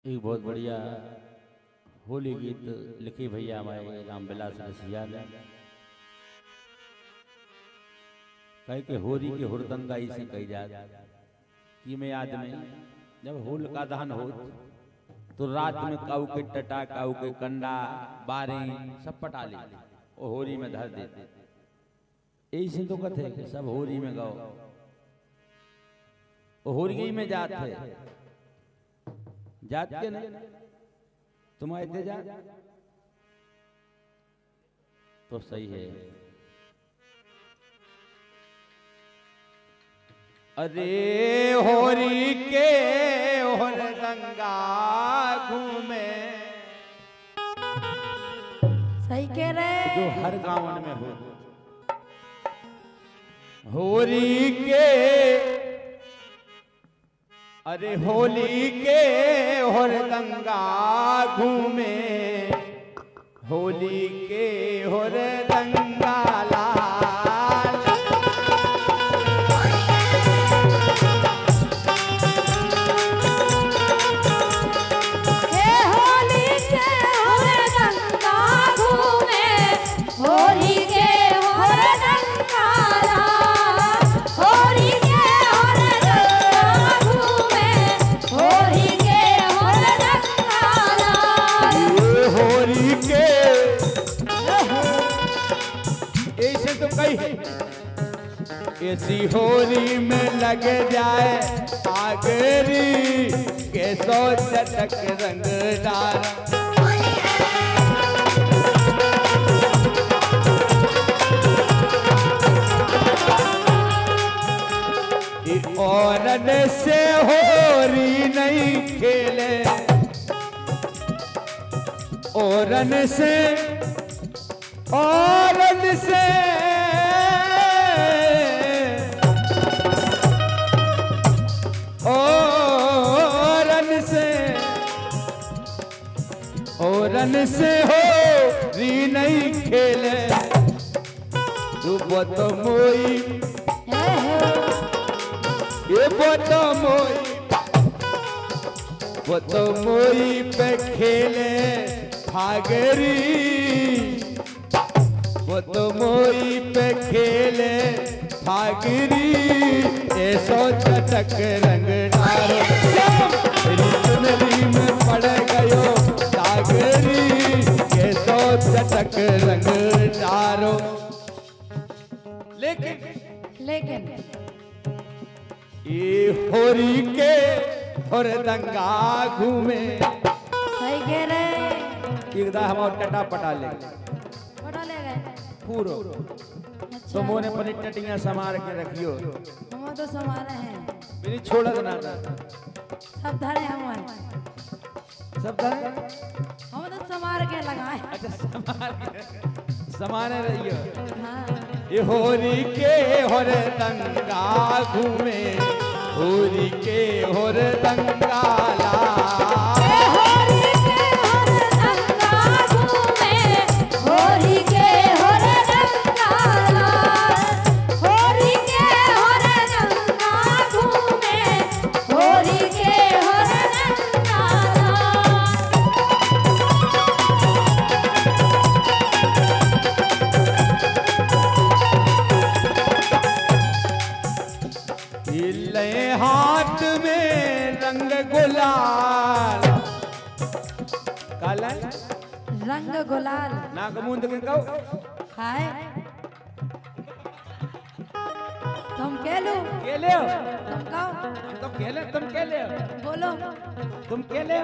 एक बहुत बढ़िया होली गीत लिखी भैया हमारे रामविलास रसिया ने। कहे के होली के हुरदंगा इसे कही जाए कि में आदमी जब होल का दहन हो तो रात में काऊ के टटा काऊ के कंडा बारे सब पटा ले और होली में धर देते। ऐसे तो कथे कि सब होली में गाओ होली में जाते जात के नहीं तुम आते जा तो सही है। अरे होरी के होर गंगा घूमे सही कह रहे जो हर गांवन में हो होरी के। अरे होली के होर गंगा घूमे होली के होर गंगा लाल। हे होली के होर गंगा घूमे होली के होर गंगा लाल। होली के होर गंगा घूमे होली के होर गंगा लाल। होली के ऐसे तो कही ऐसी होली में लग जाए आगरी के सो चटक रंग डाल। औरत से होरी नहीं खेले औरन से औरन से औरन से हो री नहीं खेले तू बतो मोई ये बतो मोई पे खेले भागरी बतो मोई पे खेले भागरी ऐसो चटक रंग डारो तेरी चुनरी में पड़ गयो सागरी ऐसो चटक रंग डारो। लेकिन ये होरी के और दंगा घूमे सही कह रहे एकदा हम और टटा पटा ले पटा ले गए पूरो तो मोने पनी टटियां समार के रखियो हम तो समारे हैं मेरी छोड़त ना था सब धरे हम सब धरे हम तो समार के लगाए। अच्छा समारे रहियो। हाँ ये होरी के होर दंगा घूमे होरी के होर दंगा ला। होली के होर गंगा घूमे होली के होर गंगा लाल। होली के होर गंगा घूमे होली के होर गंगा लाल। ले हाथ में रंग गुलाल काला रंग गुलाल नाक मुंद के कहो हाय तुम कह लो के ले तुम कहो तुम के ले तुम के ले बोलो तुम के ले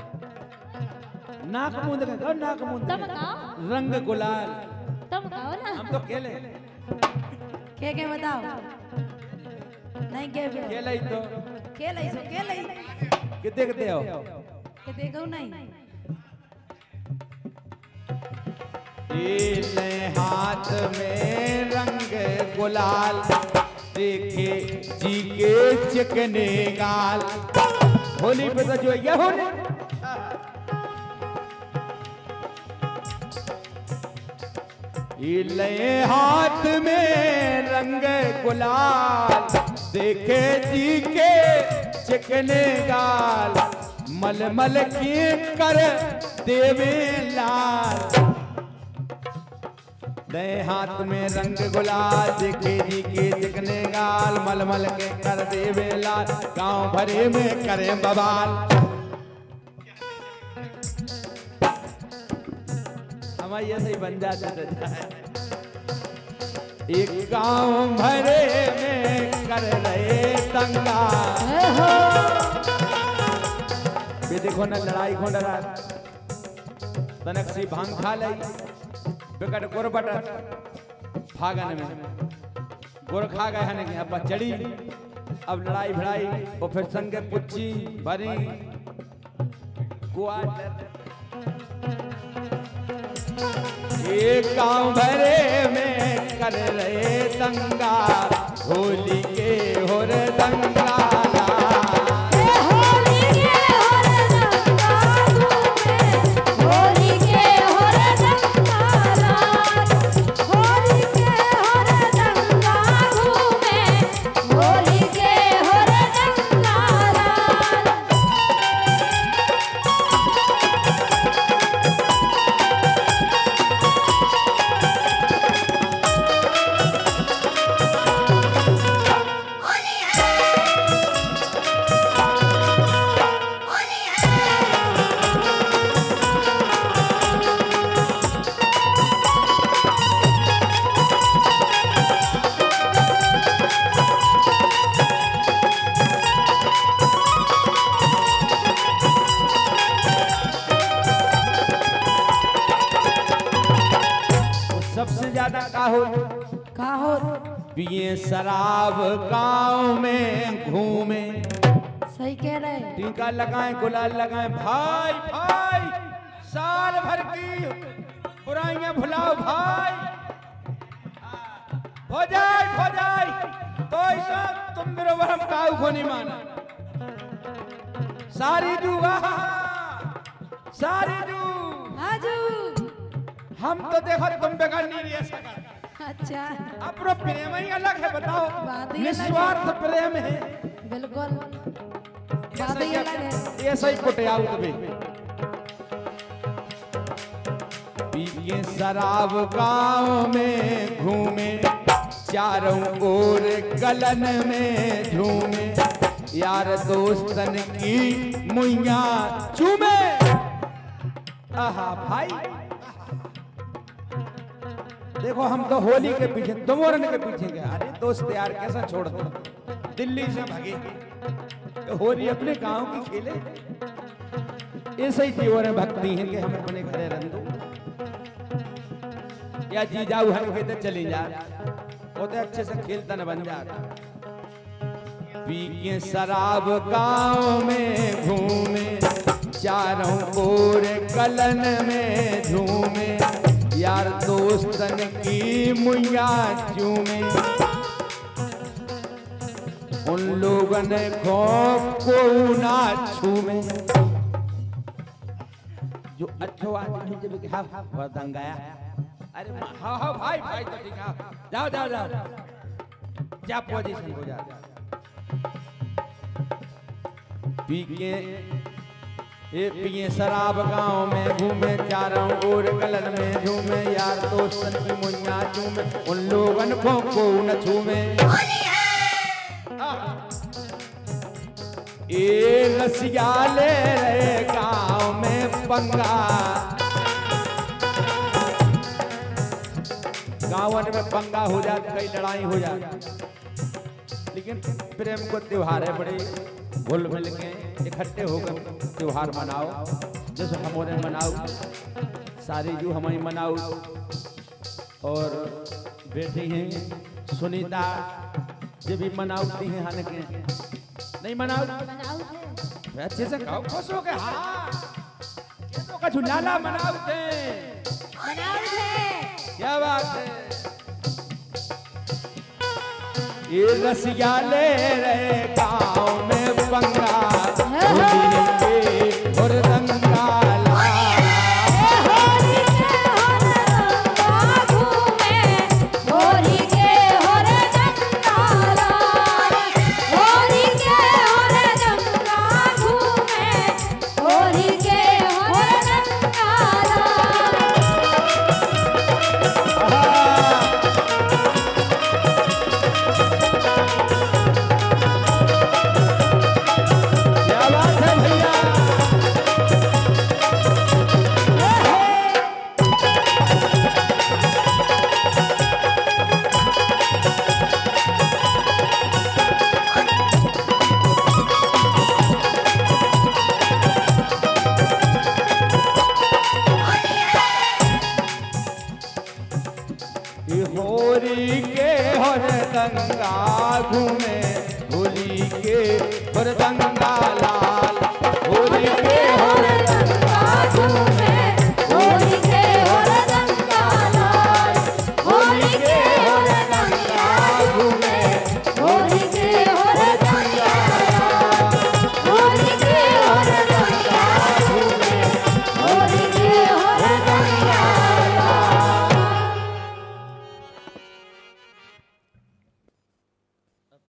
नाक मुंद के कहो नाक मुंद तुम कहो रंग गुलाल तुम कहो ना हम तो के ले के बताओ नहीं के ले तो के लई सो के लई कितने कितने हो के देखो नहीं ले हाथ में रंग गुलाल देखे जी के चिकने गाल। होली पे तो जो ये होली ले हाथ में रंग गुलाल देखे जी के चिकने गाल मलमल की कर देवे लाल, दे हाथ में रंग गुलाल, देखे जी के चिकने गाल, मलमल के कर देवे लाल, गांव भरे में करे बवाल। हमारे ऐसे ही बन जाते थे। एक गांव भरे में कर रहे दंगा, ये देखो ना लड़ाई को डरा, तनक सी भांग खा लई, बिकट गुर बटन फागन में गुर खा गए हैं कि अब चढ़ी, अब लड़ाई भिड़ाई और फिर संगे पुच्ची भरी एक गांव भरे में कर रहे दंगा, होली के होर दंगा पिए शराब गांव में घूमे, सही कह रहे, टीका लगाएं गुलाल लगाएं, भाई भाई साल भर की बुराइयां भुलाओ भाई, हो जाए तो ऐसा तुम मेरे वरम काऊ को नहीं माना, सारी जू सारी जू आजू, हम तो देखो तुम बेकार नहीं रह सका। अच्छा, अपना प्रेम ही अलग है, बताओ निस्वार्थ प्रेम है, बिल्कुल बात ही अलग है। ऐसा ही कुटिया पिए शराब गांव में घूमे, चारों ओर गलन में झूमे, यार दोस्तन की मुइया चूमे। आहा भाई देखो हम तो होली के पीछे दुमोरन के पीछे गए, अरे दोस्त यार कैसा छोड़ दो, दिल्ली से भागे, तो होली अपने गांव की खेले, ऐसे ही जीवन भक्ति है कि हम अपने घरे रह दो या जी जाऊ हर कहते चली जा, वो तो अच्छे से खेलता न बन जा। पी के शराब गांव में घूमे, चारों ओर गलन में झूमे, यार दोस्तन की मुइया चूमे, उन लोगन को ना छूमे, जो अच्छो आदमी जब हाँ दंगाया, अरे हाँ भाई भाई तो ठीक है, जाओ जाओ जाओ जा पोजीशन हो जा। पी के पिए शराब गांव में घूमे, चारों ओर गलन में झूमे, यार दोस्तन की मुइया चूमे, उन लोगन को न छूमे। ए रसिया ले रहे गांव में पंगा, गाँवन में पंगा हो जाती, कई लड़ाई हो जाती, लेकिन प्रेम को त्योहार है, बड़े घुल मिल के इकट्ठे होकर त्योहार मनाओ, जैसे हमारे मनाओ, सारी जो हमारी मनाओ, और बेटी हैं सुनीता जो भी मनाती हैं, हाल के नहीं मनाओ, अच्छे से खाओ खुश हो गए, हाँ ये तो कछु लाला मनाओ थे, क्या बात है। ये रसिया ले रहे गाँव में पंगा, होली के और दंगा गंगा घूम